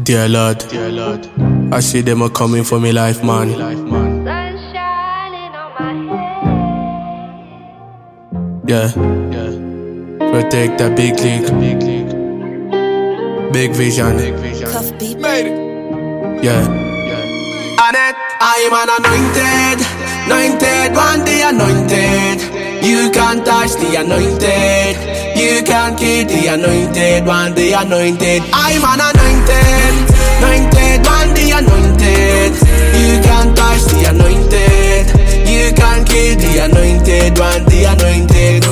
Dear Lord, I see them a coming for me life, man. Yeah. Protect the big league. Big vision. Cuff beat. Yeah. I'm an anointed, one the anointed. You can't touch the anointed. You can't kill the anointed, one the anointed. I'm an anointed, one the anointed. You can't touch the anointed. You can't kill the anointed, one the anointed.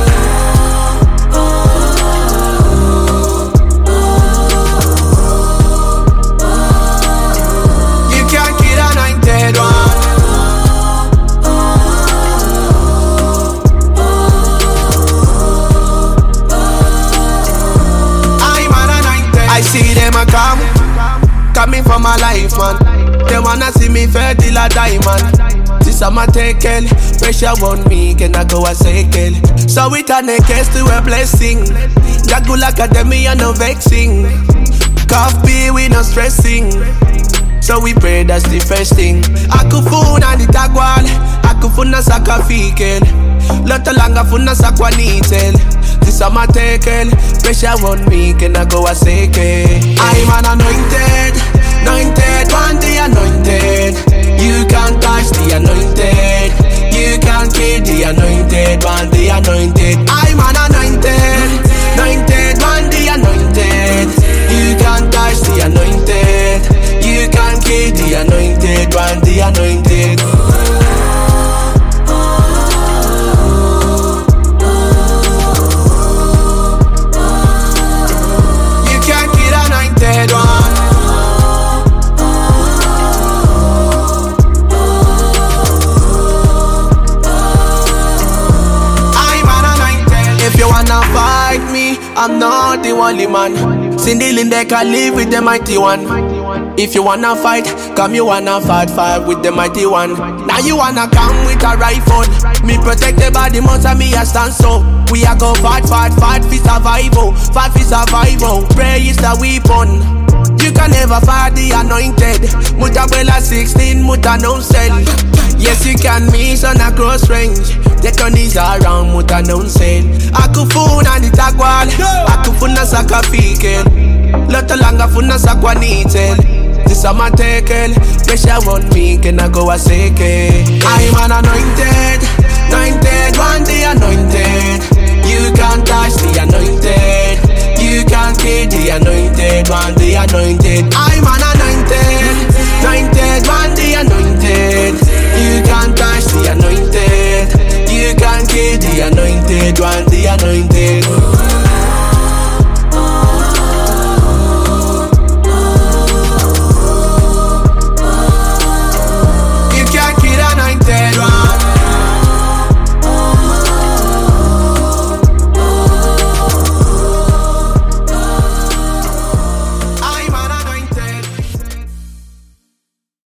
I see them a coming for my life, man. They wanna see me fertile a diamond. This a my tackle, pressure on me, can I go a cycle? So we turn a case to a blessing. Jagul Academy and no vexing. Coffee we no stressing. So we pray that's the first thing. Akufuna ni tagwal, akufuna saka fikel. Loto langa funa sakwa nitel. This a my tackle, pressure on me, can I go a seke? I'm an anointed, one the anointed. You can't touch the anointed. You can't kill the anointed, one the anointed. I'm an anointed, one the anointed. You can't touch the anointed. You can't kill the anointed, one the anointed. I'm not the only man. Cindy Linde can live with the mighty one. If you wanna fight, come you wanna fight with the mighty one. Now you wanna come with a rifle. Me protected by the most of me a stand so. We a go fight for survival. Fight for survival. Prayer is the weapon. You can never fight the anointed. Mutabella 16, muta no sell. Yes you can miss on a close range. The turn is around, muta no sell. Akufuna ni tagwal, akufuna saka fikel. Loto langa funa sakwa nitel. This a my tackle, pressure on me, can I go a seke? I'm an anointed, one the anointed. You can't touch the anointed. You can't kill the anointed, one the anointed. I'm an anointed, one the anointed. You can't touch the anointed. You can't kill the anointed, one the